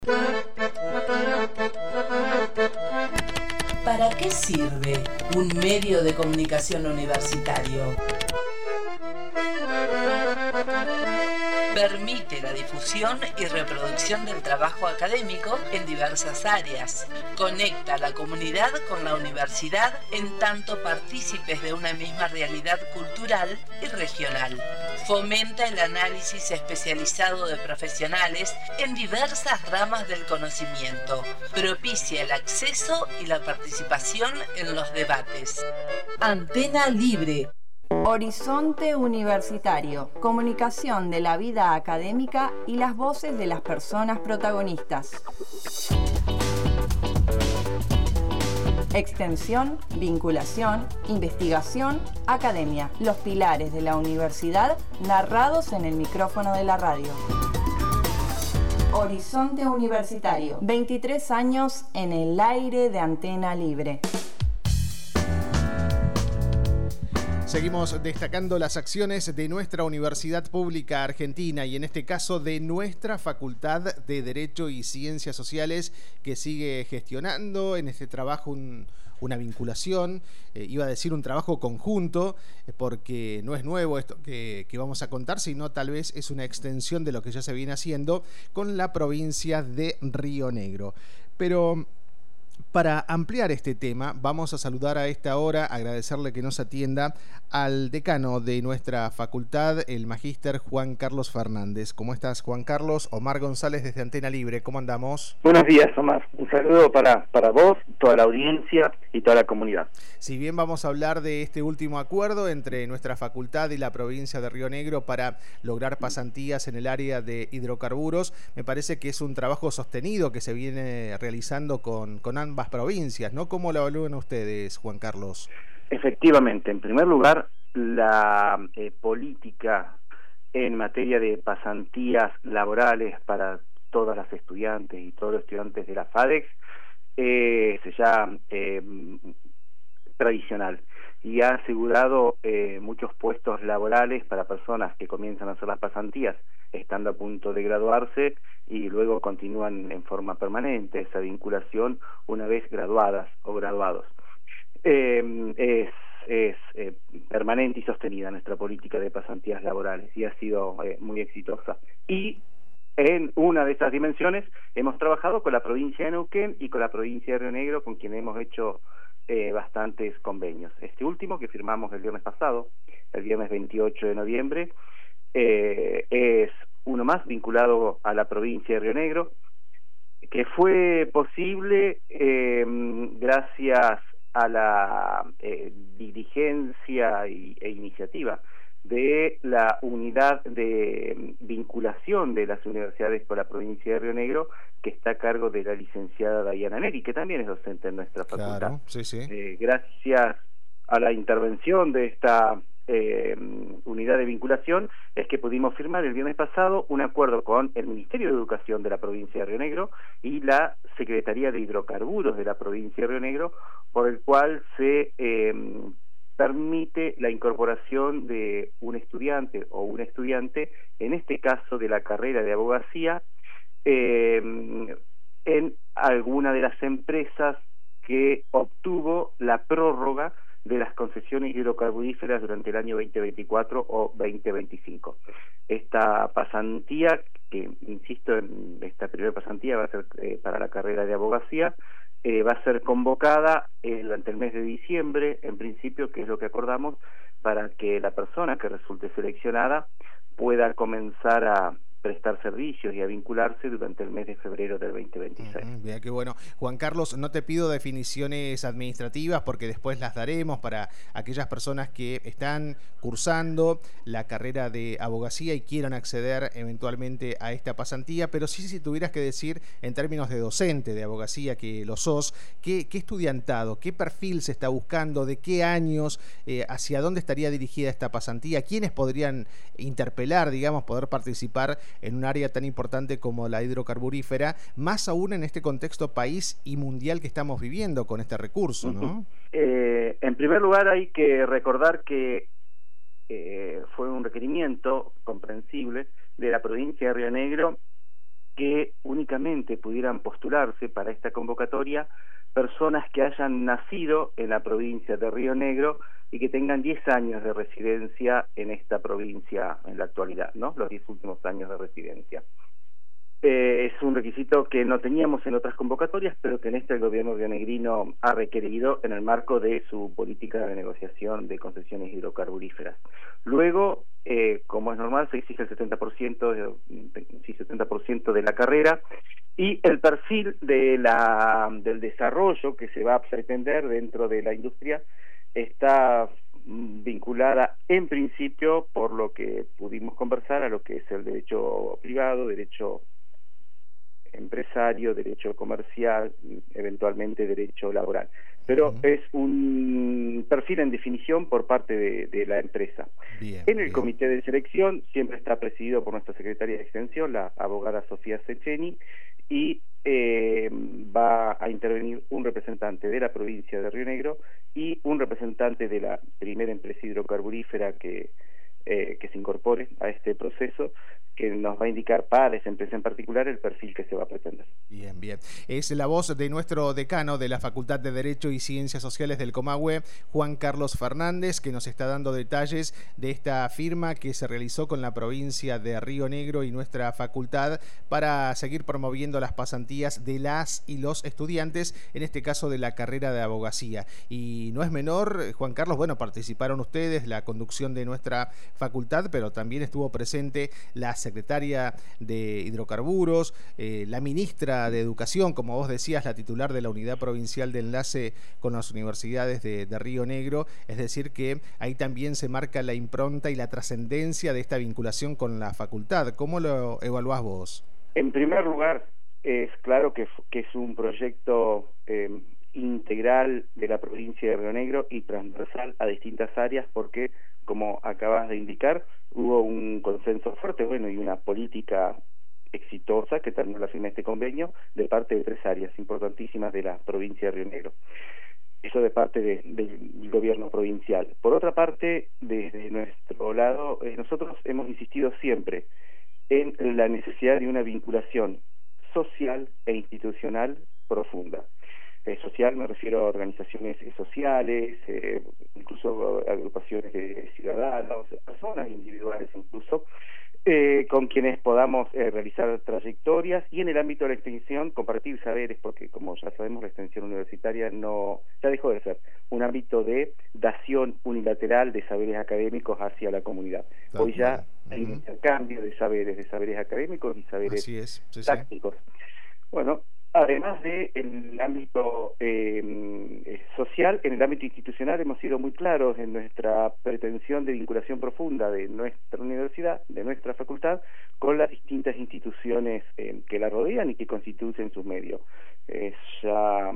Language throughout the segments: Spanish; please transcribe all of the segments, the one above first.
¿Para qué sirve un medio de comunicación universitario? Permite la difusión y reproducción del trabajo académico en diversas áreas. Conecta a la comunidad con la universidad en tanto partícipes de una misma realidad cultural y regional. Fomenta el análisis especializado de profesionales en diversas ramas del conocimiento. Propicia el acceso y la participación en los debates. Antena Libre. Horizonte Universitario, comunicación de la vida académica y las voces de las personas protagonistas. Extensión, vinculación, investigación, academia, los pilares de la universidad narrados en el micrófono de la radio. Horizonte Universitario, 23 años en el aire de Antena Libre. Seguimos destacando las acciones de nuestra Universidad Pública Argentina y en este caso de nuestra Facultad de Derecho y Ciencias Sociales, que sigue gestionando en este trabajo una vinculación, iba a decir un trabajo conjunto, porque no es nuevo esto que vamos a contar, sino tal vez es una extensión de lo que ya se viene haciendo con la provincia de Río Negro. Pero para ampliar este tema, vamos a saludar a esta hora, agradecerle que nos atienda al decano de nuestra facultad, el magíster Juan Carlos Fernández. ¿Cómo estás, Juan Carlos? Omar González desde Antena Libre, ¿cómo andamos? Buenos días, Omar. Un saludo para vos, toda la audiencia y toda la comunidad. Si bien vamos a hablar de este último acuerdo entre nuestra facultad y la provincia de Río Negro para lograr pasantías en el área de hidrocarburos, me parece que es un trabajo sostenido que se viene realizando con ambas provincias, ¿no? ¿Cómo lo evalúan ustedes, Juan Carlos? Efectivamente, en primer lugar, la política en materia de pasantías laborales para todas las estudiantes y todos los estudiantes de la FADEX es ya tradicional y ha asegurado muchos puestos laborales para personas que comienzan a hacer las pasantías estando a punto de graduarse y luego continúan en forma permanente esa vinculación una vez graduadas o graduados. Es permanente y sostenida nuestra política de pasantías laborales y ha sido muy exitosa. Y en una de esas dimensiones hemos trabajado con la provincia de Neuquén y con la provincia de Río Negro, con quien hemos hecho bastantes convenios. Este último que firmamos el viernes pasado, el viernes 28 de noviembre, es uno más vinculado a la provincia de Río Negro, que fue posible gracias a la diligencia e iniciativa de la unidad de vinculación de las universidades con la provincia de Río Negro, que está a cargo de la licenciada Dayana Neri, que también es docente en nuestra facultad. Claro, sí, sí. Gracias a la intervención de esta unidad de vinculación es que pudimos firmar el viernes pasado un acuerdo con el Ministerio de Educación de la provincia de Río Negro y la Secretaría de Hidrocarburos de la provincia de Río Negro, por el cual se permite la incorporación de un estudiante o una estudiante, en este caso de la carrera de abogacía, en alguna de las empresas que obtuvo la prórroga de las concesiones hidrocarburíferas durante el año 2024 o 2025. Esta pasantía, que insisto, en esta primera pasantía va a ser para la carrera de abogacía, va a ser convocada durante el mes de diciembre, en principio, que es lo que acordamos, para que la persona que resulte seleccionada pueda comenzar a prestar servicios y a vincularse durante el mes de febrero del 2026. Bien, qué bueno. Juan Carlos, no te pido definiciones administrativas porque después las daremos para aquellas personas que están cursando la carrera de abogacía y quieran acceder eventualmente a esta pasantía, pero sí, si tuvieras que decir en términos de docente de abogacía, que lo sos, ¿qué estudiantado, qué perfil se está buscando, de qué años, hacia dónde estaría dirigida esta pasantía, quiénes podrían interpelar, digamos, poder participar en un área tan importante como la hidrocarburífera, más aún en este contexto país y mundial que estamos viviendo con este recurso, ¿no? En primer lugar, hay que recordar que fue un requerimiento comprensible de la provincia de Río Negro que únicamente pudieran postularse para esta convocatoria personas que hayan nacido en la provincia de Río Negro y que tengan 10 años de residencia en esta provincia en la actualidad, ¿no? Los 10 últimos años de residencia. Es un requisito que no teníamos en otras convocatorias, pero que en este el gobierno rionegrino ha requerido en el marco de su política de negociación de concesiones hidrocarburíferas. Luego, como es normal, se exige el 70% de la carrera, y el perfil del desarrollo que se va a pretender dentro de la industria está vinculada en principio, por lo que pudimos conversar, a lo que es el derecho privado, derecho empresario, derecho comercial, eventualmente derecho laboral. Pero es un perfil en definición por parte de la empresa. En el comité de selección siempre está presidido por nuestra secretaria de Extensión, la abogada Sofía Cecchini, y va a intervenir un representante de la provincia de Río Negro y un representante de la primera empresa hidrocarburífera que se incorpore a este proceso, que nos va a indicar para esa empresa en particular el perfil que se va a pretender. Bien, bien. Es la voz de nuestro decano de la Facultad de Derecho y Ciencias Sociales del Comahue, Juan Carlos Fernández, que nos está dando detalles de esta firma que se realizó con la provincia de Río Negro y nuestra facultad para seguir promoviendo las pasantías de las y los estudiantes, en este caso de la carrera de abogacía. Y no es menor, Juan Carlos, bueno, participaron ustedes, la conducción de nuestra facultad, pero también estuvo presente la secretaria de Hidrocarburos, la ministra de Educación, como vos decías, la titular de la Unidad Provincial de Enlace con las Universidades de Río Negro, es decir que ahí también se marca la impronta y la trascendencia de esta vinculación con la facultad. ¿Cómo lo evaluás vos? En primer lugar, es claro que es un proyecto integral de la provincia de Río Negro y transversal a distintas áreas, porque, como acabas de indicar, hubo un consenso fuerte, bueno, y una política exitosa que terminó la firma de este convenio de parte de 3 áreas importantísimas de la provincia de Río Negro. Eso de parte del gobierno provincial. Por otra parte, desde nuestro lado, nosotros hemos insistido siempre en la necesidad de una vinculación social e institucional profunda. Social me refiero a organizaciones sociales, incluso agrupaciones de ciudadanos, personas individuales incluso, con quienes podamos realizar trayectorias, y en el ámbito de la extensión compartir saberes, porque como ya sabemos la extensión universitaria ya dejó de ser un ámbito de dación unilateral de saberes académicos hacia la comunidad. Hoy ya hay un intercambio de saberes académicos y saberes tácticos. Bueno, además del ámbito social, en el ámbito institucional hemos sido muy claros en nuestra pretensión de vinculación profunda de nuestra universidad, de nuestra facultad, con las distintas instituciones que la rodean y que constituyen su medio. Ya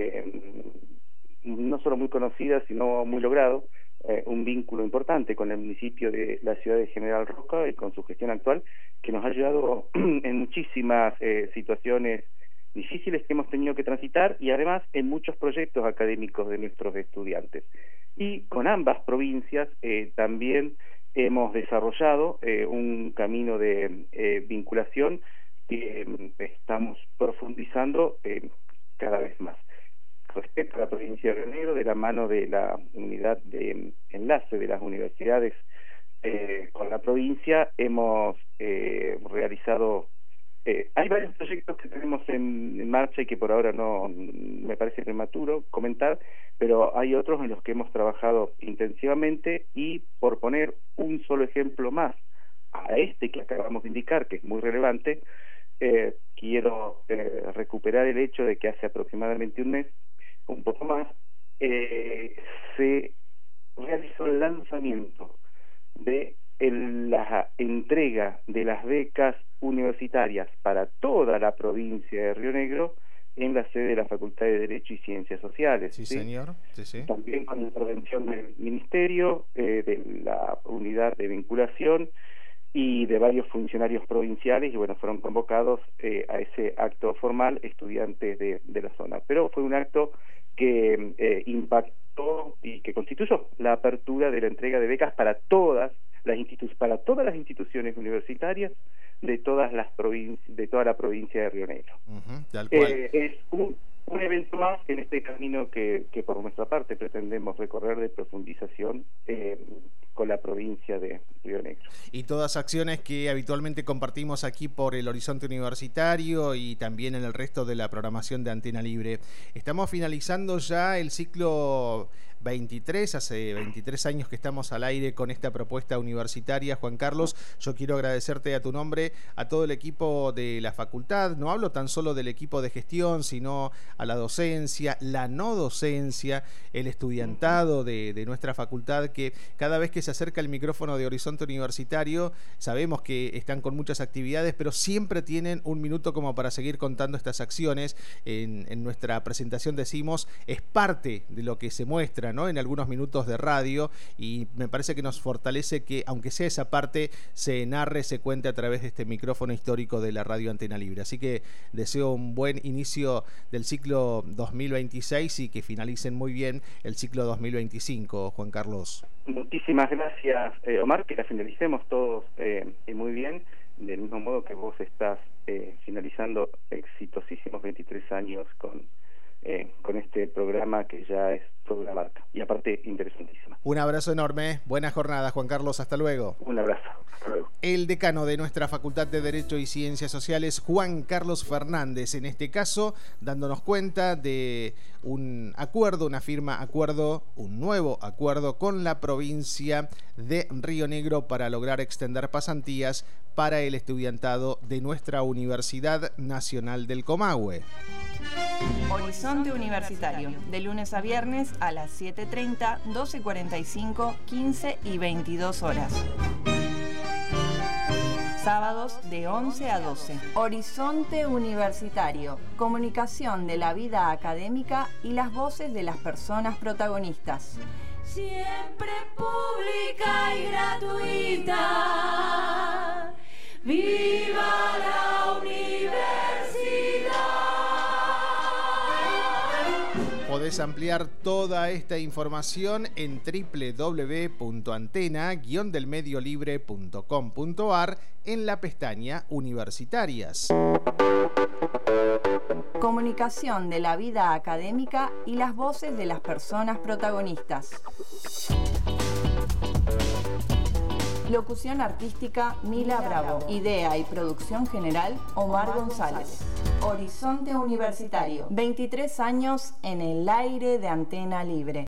no solo muy conocida, sino muy logrado, un vínculo importante con el municipio de la ciudad de General Roca y con su gestión actual, que nos ha ayudado en muchísimas situaciones difíciles que hemos tenido que transitar, y además en muchos proyectos académicos de nuestros estudiantes. Y con ambas provincias también hemos desarrollado un camino de vinculación que estamos profundizando cada vez más. Respecto a la provincia de Río Negro, de la mano de la unidad de enlace de las universidades con la provincia, hemos realizado hay varios proyectos que tenemos en marcha y que por ahora no me parece prematuro comentar, pero hay otros en los que hemos trabajado intensivamente, y por poner un solo ejemplo más a este que acabamos de indicar, que es muy relevante, quiero recuperar el hecho de que hace aproximadamente un mes, un poco más, se realizó el lanzamiento de la entrega de las becas universitarias para toda la provincia de Río Negro en la sede de la Facultad de Derecho y Ciencias Sociales. Sí, señor. Sí. También con la intervención del Ministerio, de la Unidad de Vinculación y de varios funcionarios provinciales, y bueno, fueron convocados a ese acto formal estudiantes de la zona. Pero fue un acto que impactó y que constituyó la apertura de la entrega de becas para todas las instituciones universitarias de toda la provincia de Río Negro. Tal cual. Es un evento más en este camino que por nuestra parte pretendemos recorrer de profundización con la provincia de Río Negro. Y todas acciones que habitualmente compartimos aquí por el Horizonte Universitario y también en el resto de la programación de Antena Libre. Estamos finalizando ya el ciclo 23, hace 23 años que estamos al aire con esta propuesta universitaria. Juan Carlos, yo quiero agradecerte a tu nombre, a todo el equipo de la facultad. No hablo tan solo del equipo de gestión, sino a la docencia, la no docencia, el estudiantado de nuestra facultad, que cada vez que se acerca el micrófono de Horizonte Universitario, sabemos que están con muchas actividades, pero siempre tienen un minuto como para seguir contando estas acciones. En nuestra presentación decimos, es parte de lo que se muestra, ¿no?, en algunos minutos de radio, y me parece que nos fortalece que, aunque sea esa parte, se narre, se cuente a través de este micrófono histórico de la radio Antena Libre. Así que deseo un buen inicio del ciclo 2026 y que finalicen muy bien el ciclo 2025, Juan Carlos. Muchísimas gracias, Omar, que la finalicemos todos muy bien, del mismo modo que vos estás finalizando exitosísimos 23 años con este programa que ya es toda una marca y aparte interesantísima. Un abrazo enorme, buena jornada, Juan Carlos, hasta luego. Un abrazo, hasta luego. El decano de nuestra Facultad de Derecho y Ciencias Sociales, Juan Carlos Fernández, en este caso dándonos cuenta de un acuerdo, una firma acuerdo, un nuevo acuerdo con la provincia de Río Negro para lograr extender pasantías para el estudiantado de nuestra Universidad Nacional del Comahue. Horizonte Universitario, de lunes a viernes a las 7:30, 12:45, 15 y 22 horas. Sábados de 11 a 12. Horizonte Universitario, comunicación de la vida académica y las voces de las personas protagonistas. Siempre pública y gratuita. ¡Viva la universidad! Podés ampliar toda esta información en www.antena-delmediolibre.com.ar en la pestaña Universitarias. Comunicación de la vida académica y las voces de las personas protagonistas. Locución artística, Mila Bravo. Idea y producción general, Omar González. Horizonte Universitario. 23 años en el aire de Antena Libre.